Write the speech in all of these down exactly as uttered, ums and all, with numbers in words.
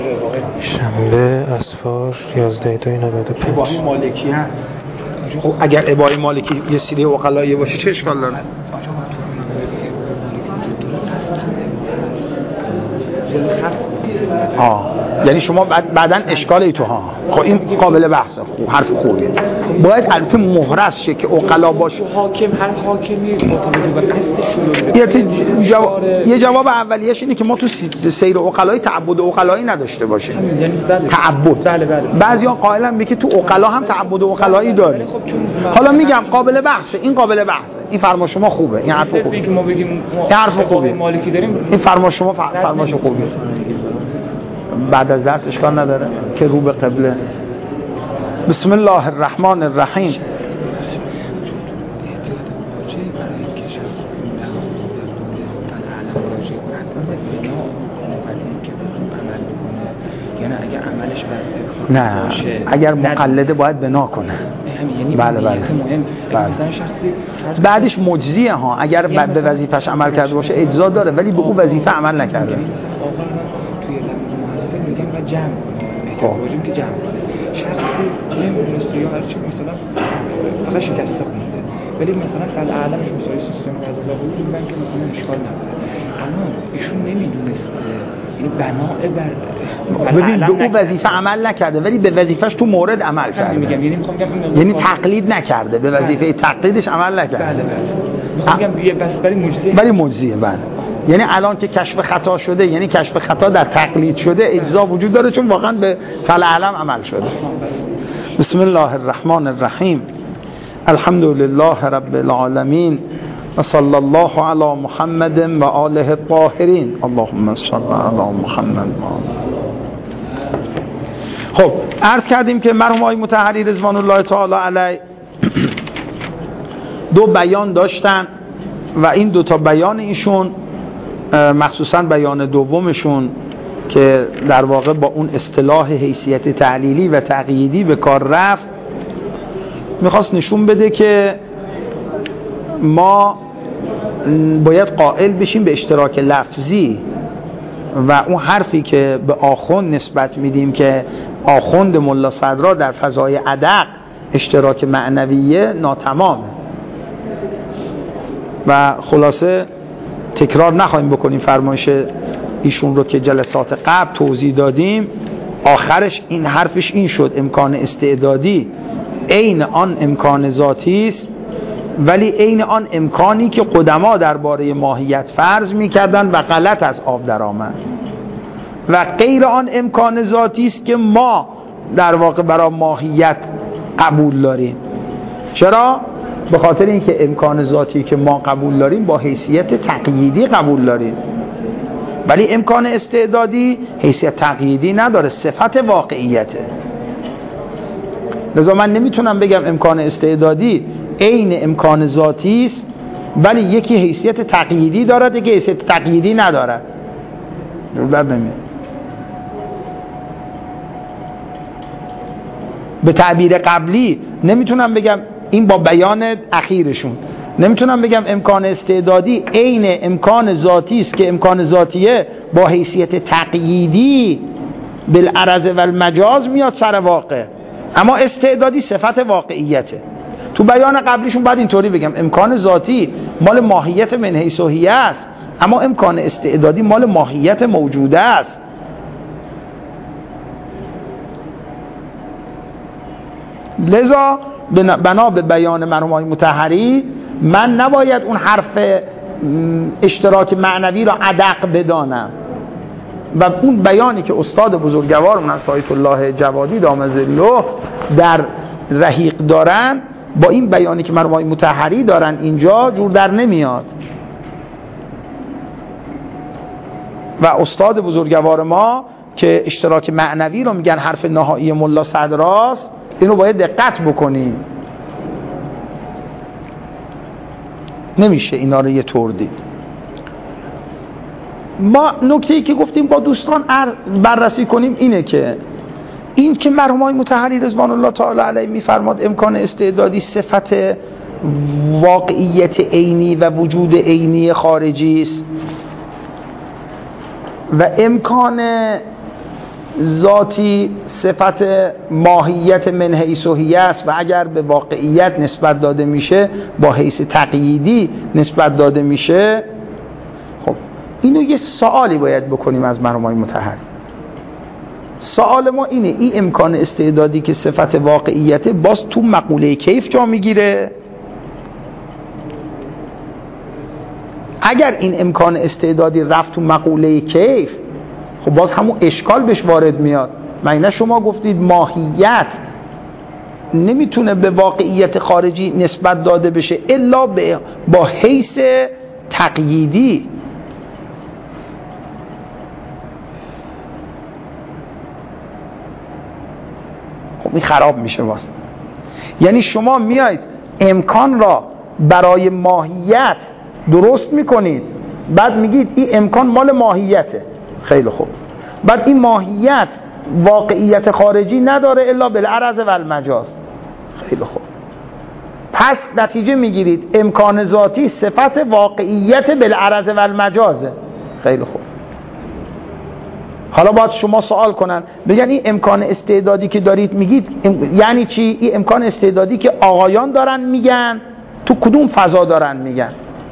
شنبه اسفار یازده تا نود و پنج. اباحی مالکی هم خب اگر اباحی مالکی یه سری عقلایی باشه چه اشکال داره؟ آه یعنی شما بعد بعدن اشکالی تو ها. خب این قابل بحثه. خوب حرف خوبیه. باید البته مهرس شه که عقلا باشه. حاکم هر حاکمی با توجه به قصدش یه جواب یه جواب اولیه‌اش اینه که ما تو سیر عقلای تعبد عقلایی نداشته باشیم. یعنی بله تعبد. بله بله. بعضیا قائلن میگه تو عقلا هم تعبد عقلایی داره. حالا میگم قابل بحثه. این قابل بحثه. این فرما شما خوبه. این حرف خوبه. که ما بگیم این حرف خوبه. مالکی داریم. این فرما شما فرماش خوبه. بعد از درس اشکال نداره که رو به قبله. بسم الله الرحمن الرحیم. نه اگر مقلده باید بنا کنه. بله بله. بعدش مجزیه ها. اگر بعد به وظیفش عمل کرده باشه اجزا داره ولی به اون وظیفه عمل نکرده. جمع کنیم که جمع کنیم شخصی نمیدونسته یا هرچی مثلا فقط شکسته خونده ولی مثلا در عالمش مثلا سیستم غذا بود میگن که مثلا اشکال نداره اما ایشون نمیدونسته یعنی بنا بر ببین به اون وظیفه عمل نکرده ولی به وظیفهش تو مورد عمل کرده. میگم یعنی میخوام بگم یعنی تقلید نکرده به وظیفه تقلیدش عمل نکرده. بله بله میخوام بگم بس برای معجزه برای معجزه بله. یعنی الان که کشف خطا شده یعنی کشف خطا در تقلید شده اجزا وجود داره چون واقعا به فعل علم عمل شده. بسم الله الرحمن الرحیم. الحمد لله رب العالمین و صلی الله علی محمد و آله الطاهرین. اللهم صل علی محمد. خب عرض کردیم که مرحوم آقای مطهری رضوان الله تعالی علیه دو بیان داشتن و این دو تا بیان ایشون مخصوصا بیان دومشون که در واقع با اون اصطلاح حیثیت تعلیلی و تقییدی به کار رفت میخواست نشون بده که ما باید قائل بشیم به اشتراک لفظی و اون حرفی که به آخوند نسبت میدیم که آخوند ملا صدرا در فضای ادق اشتراک معنویه ناتمامه و خلاصه تکرار نخواهیم بکنیم فرمایش ایشون رو که جلسات قبل توضیح دادیم. آخرش این حرفش این شد امکان استعدادی عین آن امکان ذاتی است ولی عین آن امکانی که قدما درباره ماهیت فرض می‌کردند و غلط از آب درآمد و غیر آن امکان ذاتی است که ما در واقع برای ماهیت قبول داریم. چرا؟ به خاطر اینکه امکان ذاتی که ما قبول داریم با حیثیت تقییدی قبول داریم ولی امکان استعدادی حیثیت تقییدی نداره، صفت واقعیته. لذا من نمیتونم بگم امکان استعدادی عین امکان ذاتی است ولی یکی حیثیت تقییدی دارد یکی حیثیت تقییدی ندارد. درد نمیاد. به تعبیر قبلی نمیتونم بگم این با بیان اخیرشون نمیتونم بگم امکان استعدادی عین امکان ذاتی است که امکان ذاتیه با حیثیت تقییدی بالعرض و المجاز میاد سر واقع اما استعدادی صفت واقعیته. تو بیان قبلیشون بعد اینطوری بگم امکان ذاتی مال ماهیت من حیث و هیه است اما امکان استعدادی مال ماهیت موجوده است. لذا بنا به بیان مرحوم آقای مطهری من نباید اون حرف اشتراک معنوی را ادق بدانم و اون بیانی که استاد بزرگوارمون از آیت الله جوادی دام ظله در رحیق دارن با این بیانی که مرحوم آقای مطهری دارن اینجا جور در نمیاد و استاد بزرگوار ما که اشتراک معنوی رو میگن حرف نهایی ملا صدراست اینو باید دقت بکنیم. نمیشه اینا رو یه طور دید. ما نکته‌ای که گفتیم با دوستان بررسی کنیم اینه که این که مرحوم آقای مطهری رضوان الله تعالی علیه میفرماد امکان استعدادی صفت واقعیت عینی و وجود عینی خارجی است و امکان ذاتی صفت ماهیت من حیث هی است و اگر به واقعیت نسبت داده میشه با حیث تقییدی نسبت داده میشه، خب اینو یه سوالی باید بکنیم از مرحوم مطهری. سوال ما اینه، این امکان استعدادی که صفت واقعیت باز تو مقوله کیف جا میگیره؟ اگر این امکان استعدادی رفت تو مقوله کیف، خب باز همون اشکال بهش وارد میاد. معنی شما گفتید ماهیت نمیتونه به واقعیت خارجی نسبت داده بشه الا با حیث تقییدی. خب این خراب میشه واسه. یعنی شما میایید امکان را برای ماهیت درست میکنید، بعد میگید این امکان مال ماهیته. خیلی خوب، بعد این ماهیت واقعیت خارجی نداره الا بالعرض و المجاز. خیلی خوب، پس نتیجه میگیرید امکان ذاتی صفت واقعیت بالعرض و المجازه. خیلی خوب، حالا باید شما سوال کنن بگن این امکان استعدادی که دارید میگید یعنی چی؟ این امکان استعدادی که آقایان دارن میگن تو کدوم فضا دارن میگن؟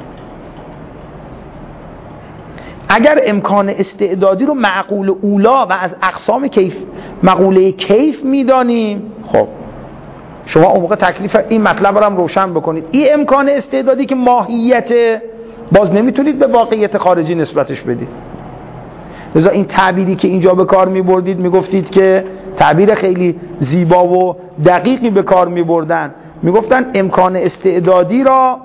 اگر امکان استعدادی رو معقول اولا و از اقسام کیف مقوله کیف میدانیم، خب شما اون موقع تکلیف این مطلب رو هم روشن بکنید. این امکان استعدادی که ماهیت، باز نمیتونید به واقعیت خارجی نسبتش بدید. لذا این تعبیری که اینجا به کار میبردید، میگفتید که تعبیر خیلی زیبا و دقیقی به کار میبردن، میگفتن امکان استعدادی را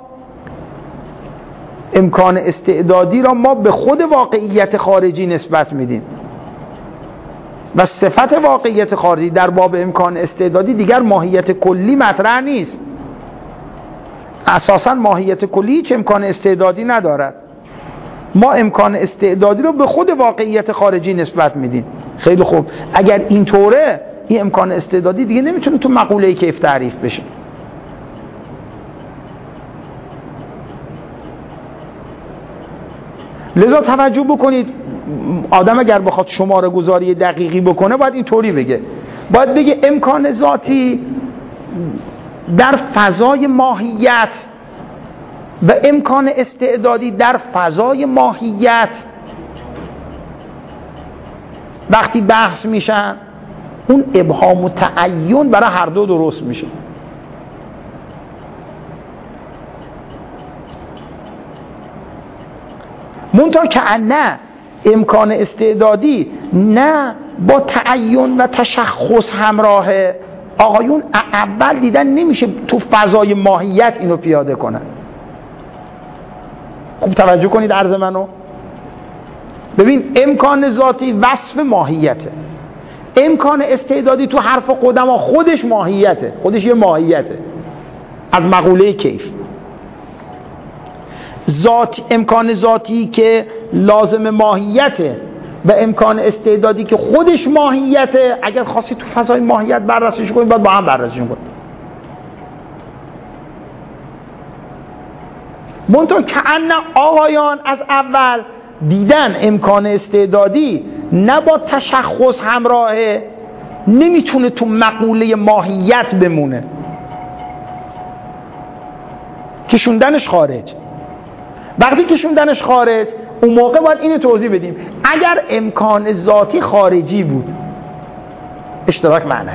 امکان استعدادی را ما به خود واقعیت خارجی نسبت میدیم و صفت واقعیت خارجی در باب امکان استعدادی دیگر ماهیت کلی مطرح نیست. اساساً ماهیت کلی هیچ امکان استعدادی ندارد. ما امکان استعدادی رو به خود واقعیت خارجی نسبت میدیم. خیلی خوب، اگر اینطوره این امکان استعدادی دیگه نمیتونه تو مقوله کیف تعریف بشه. لذا توجه بکنید، آدم اگر بخواد شماره گذاری دقیقی بکنه باید اینطوری بگه، باید بگه امکان ذاتی در فضای ماهیت و امکان استعدادی در فضای ماهیت وقتی بحث میشن، اون ابهام و تعین برای هر دو درست میشه. منتها که نه امکان استعدادی نه با تعین و تشخص همراهه. آقایون اول دیدن نمیشه تو فضای ماهیت اینو پیاده کنن. خوب توجه کنید عرض منو. ببین، امکان ذاتی وصف ماهیته، امکان استعدادی تو حرف قدما خودش ماهیته، خودش یه ماهیته از مقوله کیف. ذات امکان ذاتی که لازم ماهیته و امکان استعدادی که خودش ماهیته، اگر خاصی تو فضای ماهیت بررسیش کنید باید با هم بررسیش کنید. منطقه که ان آقایان از اول دیدن امکان استعدادی نه با تشخص همراهه، نمیتونه تو مقوله ماهیت بمونه، کشوندنش خارج. وقتی کشوندنش خارج، اون موقع باید اینو توضیح بدیم. اگر امکان ذاتی خارجی بود، اشتراک معنوی.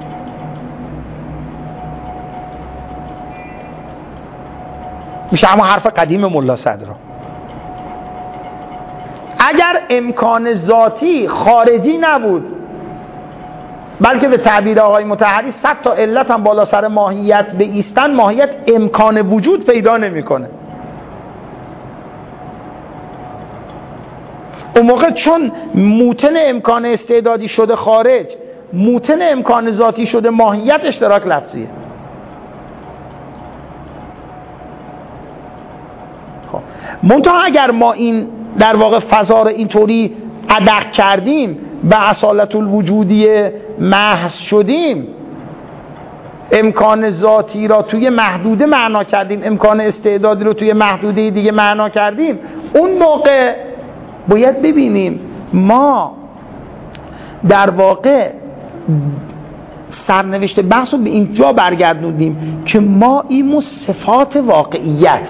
میشه همون حرف قدیم ملا صدر. اگر امکان ذاتی خارجی نبود، بلکه به تعبیر آقای مطهری صد تا علت هم بالا سر ماهیت بایستن، ماهیت امکان وجود پیدا نمیکنه. اون موقع چون موتن امکان استعدادی شده خارج، موتن امکان ذاتی شده ماهیت، اشتراک لفظیه. خب منتها اگر ما این در واقع فضا رو اینطوری ادق کردیم و اصالت الوجودی محض شدیم، امکان ذاتی را توی محدوده معنا کردیم، امکان استعدادی رو توی محدوده دیگه معنا کردیم، اون موقع باید ببینیم ما در واقع سرنوشت بحث رو به اینجا برگردوندیم که ما این صفات واقعیت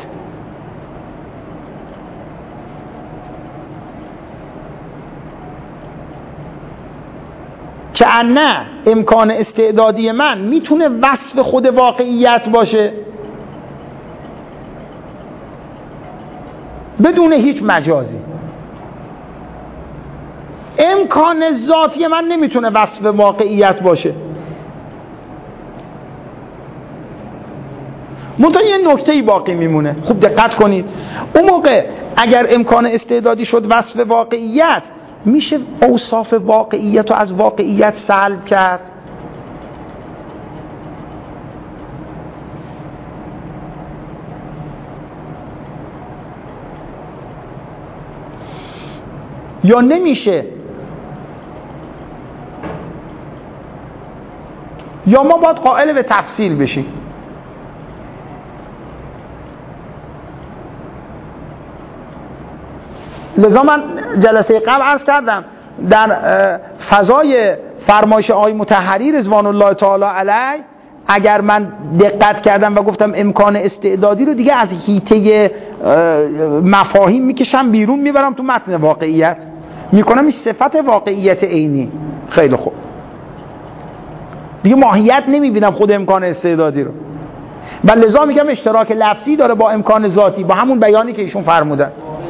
که نه امکان استعدادی من میتونه وصف خود واقعیت باشه بدون هیچ مجازی، امکان ذاتی من نمیتونه وصف واقعیت باشه. منتها یه نکته‌ای باقی میمونه، خوب دقت کنید. اون موقع اگر امکان استعدادی شد وصف واقعیت، میشه اوصاف واقعیت رو از واقعیت سلب کرد. یا نمیشه؟ یا ما باید قائل به تفصیل بشیم. لذا من جلسه قبل عرض کردم در فضای فرمایش آقای مطهری رضوان الله تعالی علیه، اگر من دقت کردم و گفتم امکان استعدادی رو دیگه از حیطه مفاهیم میکشم بیرون، میبرم تو متن واقعیت، میکنم این صفت واقعیت عینی. خیلی خوب، دیگه ماهیت نمیبینم خود امکان استعدادی رو، و لذا میگم اشتراک لفظی داره با امکان ذاتی، با همون بیانی که ایشون فرمودن.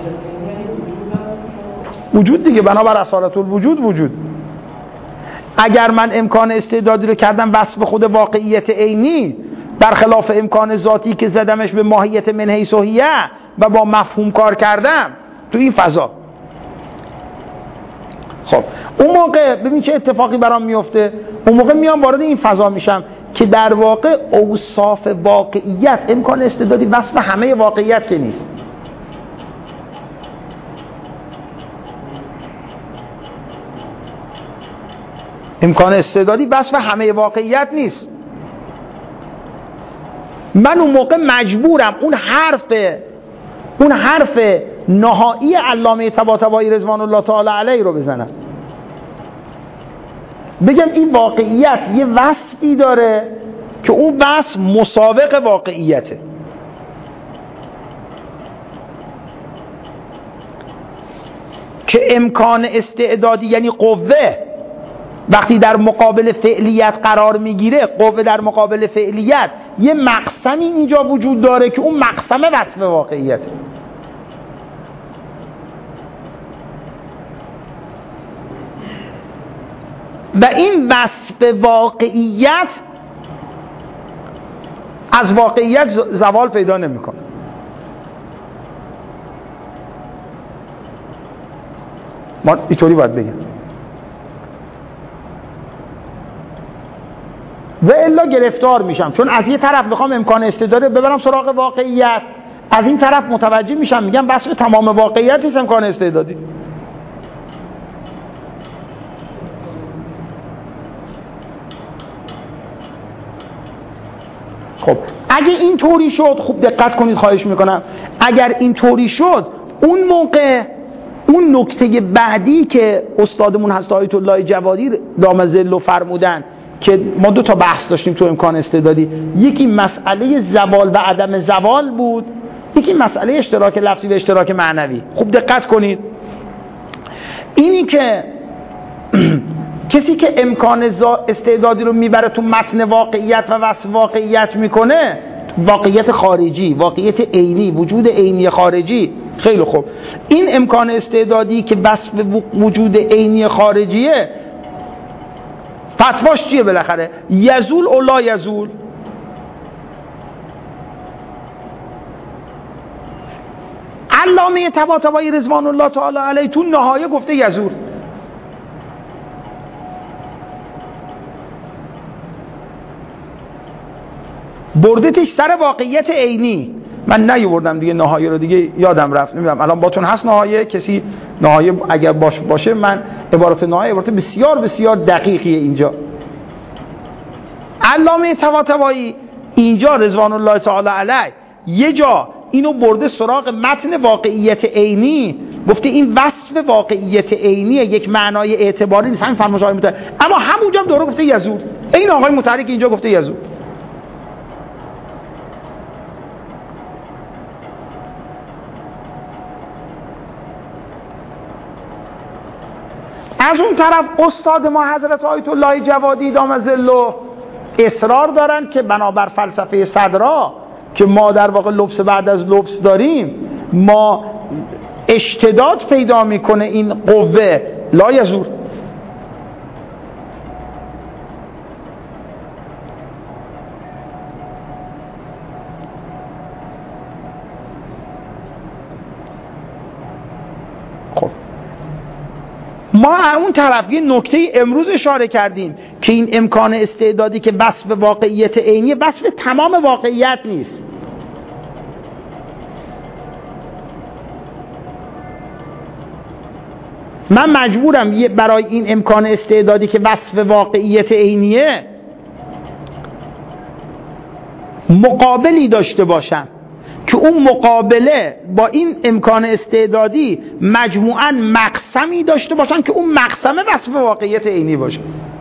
وجود دیگه، بنابر اصالت الوجود وجود. اگر من امکان استعدادی رو کردم وصف خود واقعیت عینی، برخلاف امکان ذاتی که زدمش به ماهیت من حیث هیه و با مفهوم کار کردم تو این فضا، خب اون موقع ببین چه اتفاقی برام میفته. اون موقع میام وارد این فضا میشم که در واقع اوصاف واقعیت، امکان استعدادی وصف همه واقعیت که نیست. امکان استعدادی وصف همه واقعیت نیست. من اون موقع مجبورم اون حرف اون حرف نهایی علامه طباطبایی رضوان الله تعالی علیه رو بزنم، بگم این واقعیت یه وصفی داره که اون وصف مسابق واقعیته. که امکان استعدادی یعنی قوه وقتی در مقابل فعلیت قرار میگیره، قوه در مقابل فعلیت، یه مقسمی اینجا وجود داره که اون مقسمه وصف واقعیته. و این وصف واقعیت از واقعیت زوال پیدا نمیکنه. ما اینطوری باید بگم، و الا گرفتار میشم، چون از یه طرف میخوام امکان استعداد ببرم سراغ واقعیت، از این طرف متوجه میشم میگم وصف تمام واقعیت نیست امکان استعدادی. خب اگه این طوری شد، خوب دقت کنید خواهش میکنم، اگر این طوری شد، اون موقع اون نکته بعدی که استادمون هست آیت الله جوادی دام ظل فرمودن که ما دو تا بحث داشتیم تو امکان استعدادی، یکی مسئله زوال و عدم زوال بود، یکی مسئله اشتراک لفظی و اشتراک معنوی. خوب دقت کنید، اینی که کسی که امکان استعدادی رو میبره تو متن واقعیت و وصف واقعیت میکنه، واقعیت خارجی، واقعیت عینی، وجود عینی خارجی. خیلی خوب، این امکان استعدادی که وصف وجود عینی خارجیه، فتواش چیه بالاخره؟ یزول او لا یزول؟ علامه طباطبایی رضوان الله تعالی علیه تو نهایه گفته یزول. بردتش سر واقعیت عینی. من نیوردم دیگه نهایه رو، دیگه یادم رفت، نمیدونم الان باتون هست نهایه، کسی نهایه اگر باش باشه، من عبارت نهایه عبارت بسیار بسیار دقیقیه اینجا. علامه طباطبایی اینجا رضوان الله تعالی علیه یه جا اینو برده سراغ متن واقعیت عینی، گفته این وصف واقعیت عینیه، یک معنای اعتباری نیست. همین فرمایش آقای مطهری. اما همونجا هم دوره گفته یزول. این آقای مطهری که اینجا گفته یزول. از اون طرف استاد ما حضرت آیت الله جوادی دام ظله اصرار دارن که بنابر فلسفه صدرا که ما در واقع لبس بعد از لبس داریم، ما اشتداد پیدا میکنه این قوه لا یزور. خب ما اون طرف یه نکته امروز اشاره کردیم که این امکان استعدادی که وصف واقعیت عینی وصف تمام واقعیت نیست. من مجبورم برای این امکان استعدادی که وصف واقعیت عینیه مقابلی داشته باشم که اون مقابله با این امکان استعدادی مجموعاً مقسمی داشته باشن که اون مقسم وصف واقعیت عینی باشه.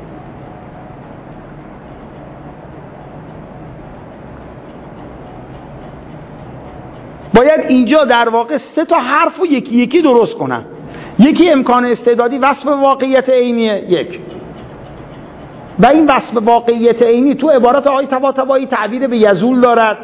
باید اینجا در واقع سه تا حرف رو یکی یکی درست کنم. یکی امکان استعدادی وصف واقعیت عینیه، یک، و این وصف واقعیت عینی تو عبارت آقای طباطبایی تعبیر به یزول دارد.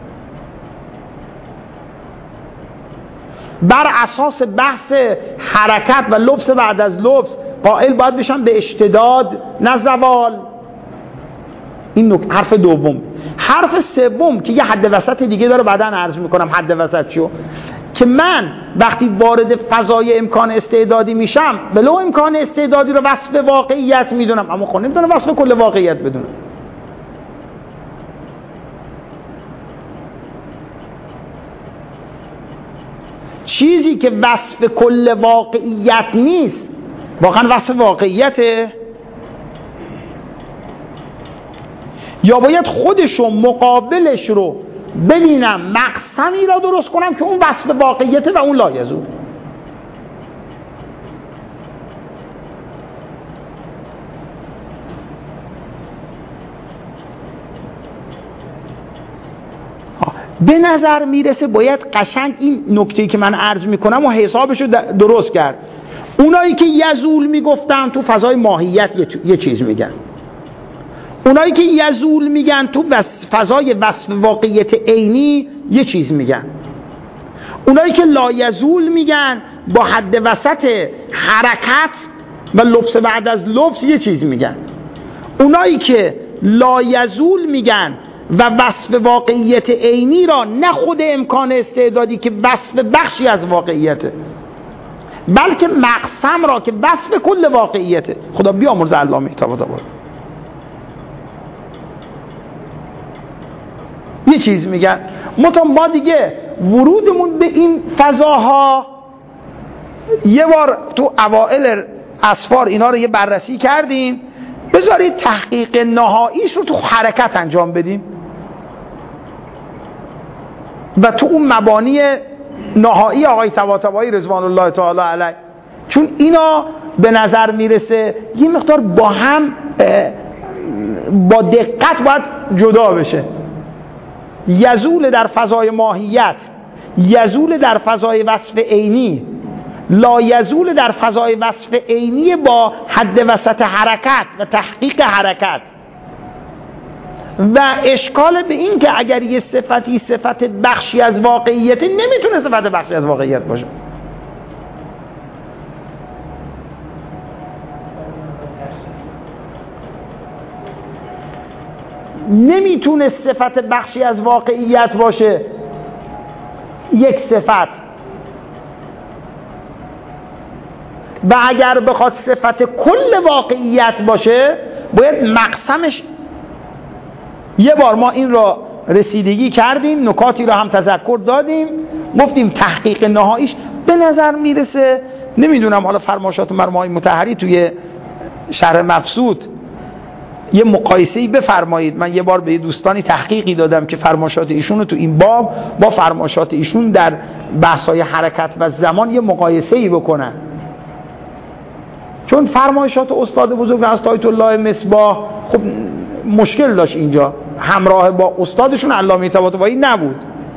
بر اساس بحث حرکت و لبس بعد از لبس قائل باید بشن به اشتداد نه زوال. این نکته حرف دوم. حرف سوم که یه حد وسط دیگه داره بعداً عرض میکنم حد وسط چیو، که من وقتی وارد فضای امکان استعدادی میشم ولو امکان استعدادی رو وصف واقعیت میدونم اما خب نمیدونم وصف کل واقعیت بدونم. چیزی که وصف کل واقعیت نیست واقعا وصف واقعیته، یا باید خودشو مقابلش رو ببینم مقسمی را درست کنم که اون وصف واقعیته و اون لایزول. به نظر میرسه باید قشنگ این نکته‌ای که من عرض میکنم و حسابشو درست کرد. اونایی که یزول میگفتن تو فضای ماهیت یه چیز میگن، اونایی که یزول میگن تو فضای وصف واقعیت عینی یه چیز میگن، اونایی که لا یزول میگن با حد وسط حرکت و لبس بعد از لبس یه چیز میگن، اونایی که لا یزول میگن و وصف واقعیت عینی را نه خود امکان استعدادی که وصف بخشی از واقعیته بلکه مقسم را که وصف کل واقعیته. خدا بیامرز علامه طباطبایی یه چیز میگن. متون با دیگه ورودمون به این فضاها یه بار تو اوائل اسفار اینا رو یه بررسی کردیم، بذارید تحقیق نهاییش رو تو حرکت انجام بدیم و تو اون مبانی نهایی آقای طباطبایی رضوان الله تعالی علیه، چون اینا به نظر میرسه یه مقدار با هم با دقت باید جدا بشه. یزول در فضای ماهیت، یزول در فضای وصف عینی، لا یزول در فضای وصف عینی با حد وسط حرکت و تحقیق حرکت. و اشکال به این که اگر یه صفتی صفت بخشی از واقعیت نمیتونه صفت بخشی از واقعیت باشه. نمیتونه صفت بخشی از واقعیت باشه یک صفت، و اگر بخواد صفت کل واقعیت باشه باید مقسمش. یه بار ما این را رسیدگی کردیم، نکاتی را هم تذکر دادیم، گفتیم تحقیق نهاییش به نظر میرسه، نمیدونم حالا فرمایشات مرحوم مطهری توی شرح مبسوط یه مقایسه‌ای بفرمایید. من یه بار به یه دوستانی تحقیقی دادم که فرمایشات ایشون رو تو این باب با فرمایشات ایشون در بحث‌های حرکت و زمان یه مقایسه‌ای بکنن، چون فرمایشات استاد بزرگ حضرت آیت الله مصباح خب مشکل داشت اینجا، همراه با استادشون علامه طباطبایی نبود.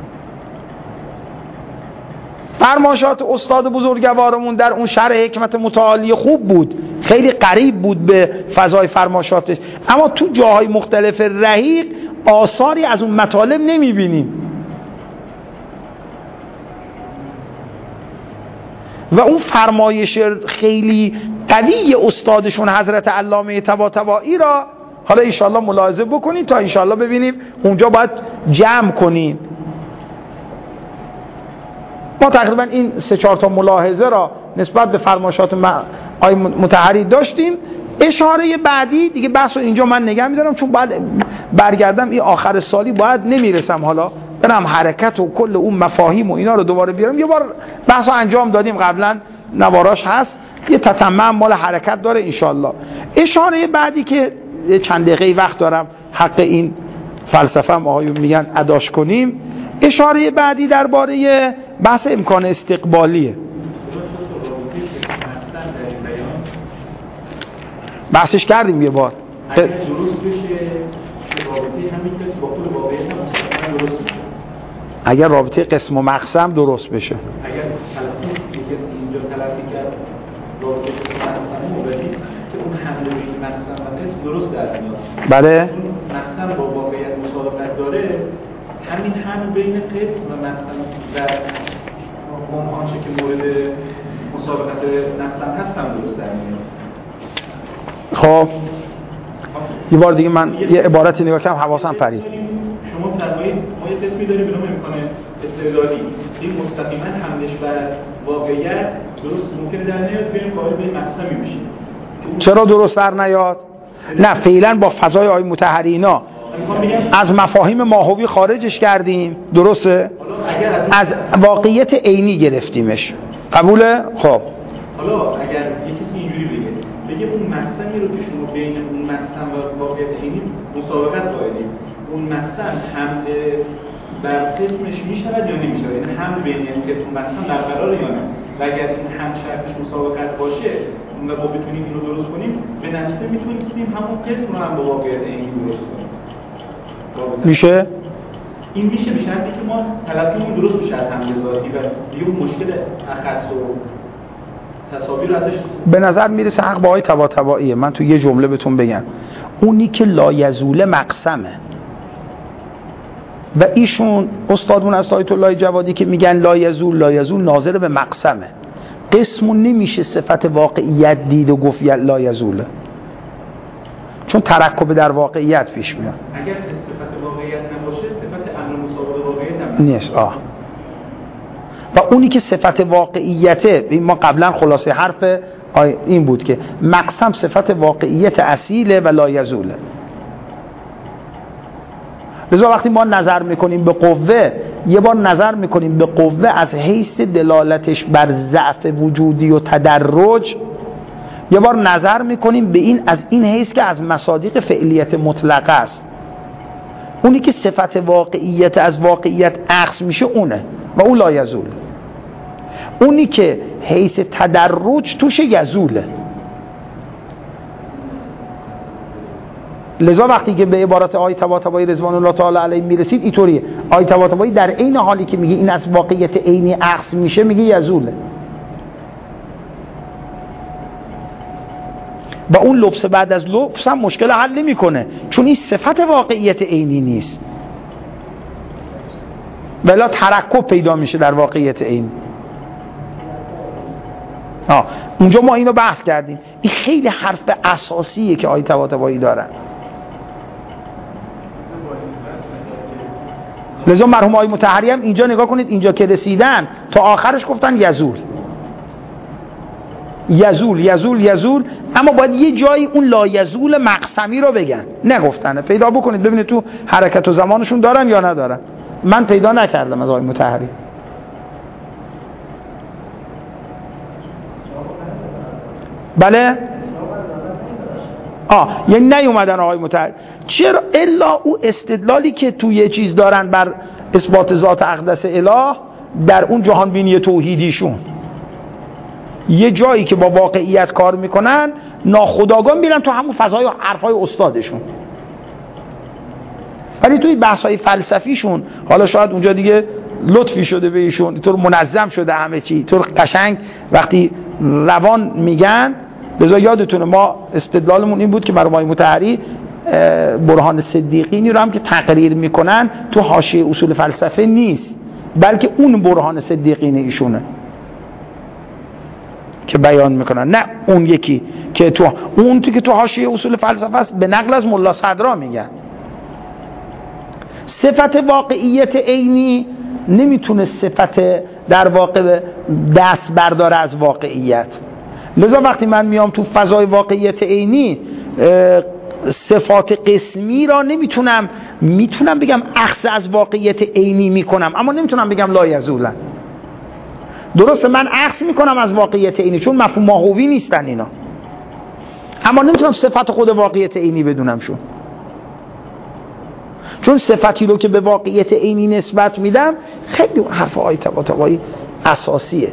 فرمایشات استاد بزرگوارمون در اون شرح حکمت متعالی خوب بود، خیلی قریب بود به فضای فرمایشاتش، اما تو جاهای مختلف رحیق آثاری از اون مطالب نمیبینیم و اون فرمایش خیلی قوی استادشون حضرت علامه طباطبایی را حالا انشاءالله ملاحظه بکنید تا انشاءالله ببینیم اونجا باید جمع کنیم. ما تقریبا این سه چهار تا ملاحظه را نسبت به فرمایشات آقای مطهری داشتیم. اشاره بعدی دیگه بحث رو اینجا من نگه می‌دارم، چون بعد برگردم این آخر سالی باید نمیرسم حالا برم حرکت و کل اون مفاهیم و اینا رو دوباره بیارم. یه بار بحث رو انجام دادیم قبلا، نواراش هست، یه تتمم مال حرکت داره انشالله. اشاره بعدی که چند دقیقه وقت دارم حق این فلسفه هم آقایون میگن اداش کنیم، اشاره بعدی درباره بحث امکان استقبالیه. بحثش کردیم یه بار. اگر درست بشه رابطه همین کسی با خود واقعی هم درست میشه. اگر رابطه قسم و مقسم درست بشه، اگر تلفی کسی اینجا تلفی کرد رابطه قسم و مقسم موردی که اون حمله به این مقسم و قسم درست در میاد. بله. اون مقسم با واقعیت مسابقت داره، همین هم بین قسم و مقسم و اون آنچه که مورد مسابقت مقسم هست هم درست در میاد. خب یه بار دیگه من یه عبارتی نگاه کردم حواسم پرید. شما فرمایید ما یه قسمی داریم به نام امکان استقلالی، این مستقیما حملش بر واقعیت درست ممکنه در نیاد، بریم قائل به مقسمی بشیم. چرا درست در نیاد؟ نه فعلا با فضای آقای مطهری اینا از مفاهیم ماهوی خارجش کردیم، درسته؟ از واقعیت عینی گرفتیمش، قبوله؟ خب حالا اگر یه کسی اینجوری بگه بگه اون مقسمی رو که شما بین اون مقسم و واقعیت عینی مسابقت قائلید، اون مقسم حمل بر قسمش میشود یا نمیشود، یعنی حمل بین این قسم و مقسم برقراره یا نه، و اگر این هم شرطش مسابقت باشه و ما بتونیم اینو درست کنیم، به نفسه میتونیم همون قسم رو هم با واقعیت عینی درست کنیم. میشه؟ این میشه به شرطی که ما تلقیمون درست بشه از حمل ذاتی و دیگه اون مشکل اخص و تصاویر رو ازش. به نظر میرسه حق با آقای طباطباییه. من تو یه جمله بهتون بگم، اونی که لایزول مقسمه و ایشون استادمون از آیت الله جوادی که میگن لایزول لایزول ناظر به مقسمه، قسمون نمیشه صفت واقعیت دید و گفت لایزوله، چون ترکب در واقعیت پیش میاد. اگر صفت واقعیت نباشه صفت امر مسابقه واقعیت هم نیست. آه و اونی که صفت واقعیته، ما قبلا خلاصه حرف این بود که مقسم صفت واقعیت اصیله و لایزوله. لذا وقتی ما نظر میکنیم به قوه، یه بار نظر میکنیم به قوه از حیث دلالتش بر ضعف وجودی و تدرج، یه بار نظر میکنیم به این از این حیث که از مصادیق فعلیت مطلقه است. اونی که صفت واقعیت از واقعیت اخذ میشه اونه و اون لایزول. اونی که حیث تدرج توش یزوله. لذا وقتی که به عبارت آقای طباطبایی رضوان الله تعالی علیه میرسید اینطوریه، آقای طباطبایی در عین حالی که میگه این از واقعیت عینی اخذ میشه میگه یزوله و اون لبس بعد از لبس هم مشکل حل نمیکنه، چون این صفت واقعیت عینی نیست، ولی ترکب پیدا میشه در واقعیت عینی. آه اونجا ما اینو بحث کردیم. این خیلی حرف اساسیه که آقای طباطبایی دارن. لذا مرحوم آقای مطهری هم اینجا نگاه کنید، اینجا که رسیدن تا آخرش گفتن یزول یزول یزول یزول، اما باید یه جایی اون لایزول مقسمی رو بگن، نگفتنه. پیدا بکنید ببینید تو حرکت و زمانشون دارن یا ندارن. من پیدا نکردم از آقای مطهری. بله آه یعنی نیومدن آقای متحری. چرا؟ الا او استدلالی که توی یه چیز دارن بر اثبات ذات اقدس اله در اون جهان بینی توحیدیشون، یه جایی که با واقعیت کار میکنن ناخودآگاه میرن تو همون فضای و حرفای استادشون، ولی توی بحث‌های فلسفیشون حالا شاید اونجا دیگه لطفی شده به ایشون، طور منظم شده همه چی، طور قشنگ وقتی روان میگن. لذا یادتونه ما استدلالمون این بود که برای آقای مطهری برهان صدیقینی رو هم که تقریر میکنن تو حاشیه اصول فلسفه نیست، بلکه اون برهان صدیقین ایشونه که بیان میکنن، نه اون یکی که تو اون تو که تو حاشیه اصول فلسفه است به نقل از ملا صدرا میگن. صفت واقعیت عینی نمیتونه صفت در واقع دست برداره از واقعیت. لذا وقتی من میام تو فضای واقعیت عینی صفات قسمی را نمیتونم میتونم بگم اخذ از واقعیت عینی میکنم، اما نمیتونم بگم لا یزولن. درسته من اخذ میکنم از واقعیت عینی چون مفهوم ماهوی نیستن اینا، اما نمیتونم صفت خود واقعیت عینی بدونم شون، چون صفتی رو که به واقعیت عینی نسبت میدم خیلی حرف آیه طباطبایی اساسیه.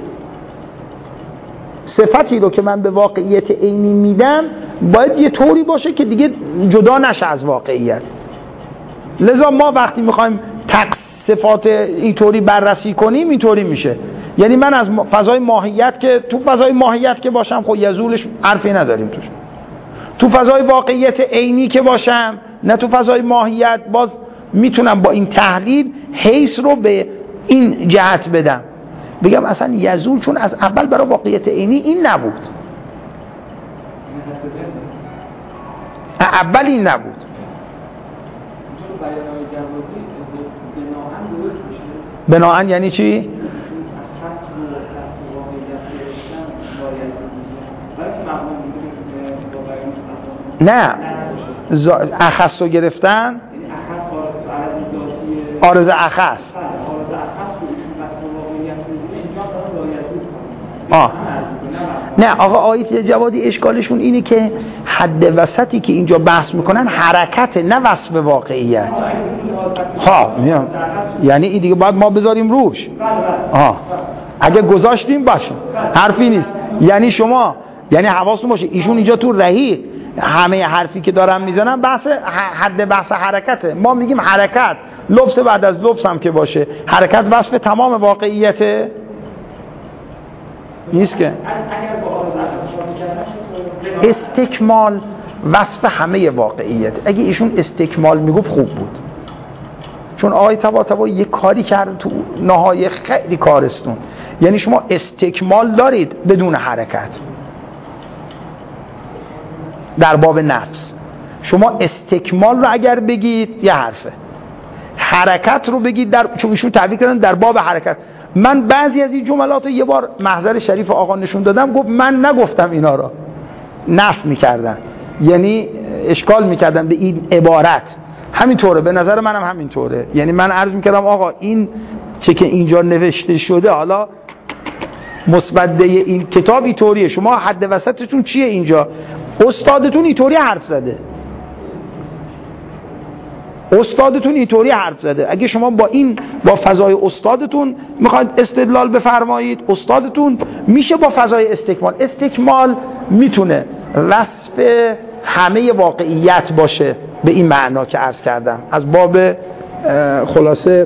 صفتی رو که من به واقعیت عینی میدم باید یه طوری باشه که دیگه جدا نشه از واقعیت. لذا ما وقتی میخوایم تق صفات اینطوری بررسی کنیم اینطوری میشه، یعنی من از فضای ماهیت که تو فضای ماهیت که باشم خب یزولش حرفی نداریم توش، تو فضای واقعیت عینی که باشم نه تو فضای ماهیت باز میتونم با این تحلیل حیث رو به این جهت بدم، بگم اصلا یزول چون از اول برای واقعیت عینی این نبود، اول این نبود. بناهن یعنی چی؟ نه اخص رو گرفتن عارض اخص آه نه آقا آیت جوادی اشکالشون اینه که حد وسطی که اینجا بحث میکنن حرکت نه وصف واقعیت. ها یعنی این دیگه باید ما بذاریم روش. آه اگه گذاشتیم باشه حرفی نیست. یعنی شما یعنی حواستون باشه ایشون اینجا تو رهی همه حرفی که دارن میزنن بحث حد بحث حرکته. ما میگیم حرکت لفظ بعد از لفظ هم که باشه حرکت وصف تمام واقعیت نیست که استکمال وصف همه واقعیت. اگه ایشون استکمال میگفت خوب بود، چون آقای طباطبایی یه کاری کرد تو نهایه خیلی کارستون، یعنی شما استکمال دارید بدون حرکت در باب نفس. شما استکمال رو اگر بگید یه حرفه، حرکت رو بگید در چون ایشون تعبیر کردن در باب حرکت. من بعضی از این جملات رو یه بار محضر شریف آقا نشون دادم، گفت من نگفتم اینا رو، نفی میکردن، یعنی اشکال میکردن به این عبارت. همینطوره به نظر منم همینطوره. یعنی من عرض میکردم آقا این چه که اینجا نوشته شده حالا مسوده این کتاب اینطوریه، شما حد وسطتون چیه اینجا؟ استادتون اینطوری حرف زده، استادتون اینطوری حرف زده. اگه شما با این با فضای استادتون میخواید استدلال بفرمایید، استادتون میشه با فضای استکمال. استکمال میتونه وصف همه واقعیت باشه به این معنا که عرض کردم. از باب خلاصه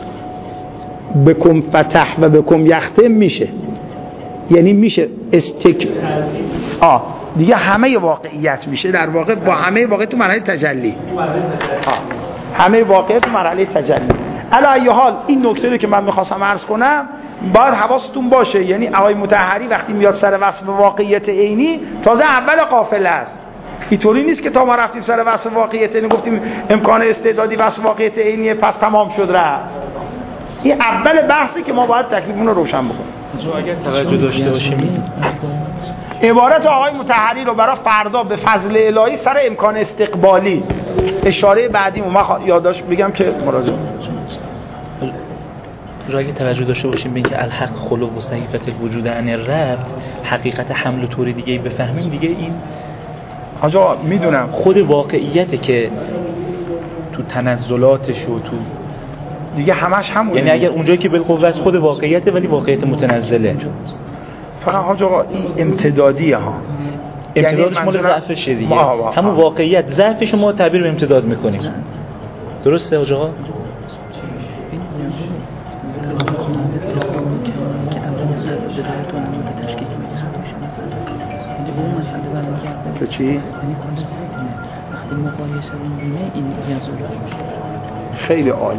بکم فتح و بکم یختم میشه، یعنی میشه استک آه دیگه همه واقعیت میشه در واقع، با همه واقع تو مرحله تجلی. آه. همه واقع تو مرحله تجلی. علی ای حال این نکته رو که من میخواستم عرض کنم باید حواستون باشه. یعنی آقای مطهری وقتی میاد سر وصف واقعیت عینی تازه اول قافله است. اینطوری نیست که تا ما رفتیم سر وصف واقعیت عینی گفتیم امکان استعدادی وصف واقعیت عینیه پس تمام شد رفت. این اول بحثی که ما باید تکلیفمون رو روشن بکنیم. اگر توجه داشته باشیم عبارت آقای مطهری رو برای فردا به فضل الهی سر امکان استقبالی اشاره بعدی من یادداشت بگم که مراجعه رو اگه توجه داشته باشیم به اینکه الحق خلو و صحیفت الوجود عن الربط حقیقت حمل و طور دیگه بفهمیم، دیگه این حاج آقا میدونم خود واقعیته که تو تنزلاتش و تو دیگه همش همونه. یعنی اگر اونجایی که بالقوه است خود واقعیته ولی واقعیت متنزله. فقط حاج آقا این امتدادیه ها، امتدادش یعنی مال ضعفشه دیگه. ما همون واقعیت ضعفش ما تعبیر به امتداد میکنیم. درسته حاج آقا؟ تو چی؟ خیلی عالی.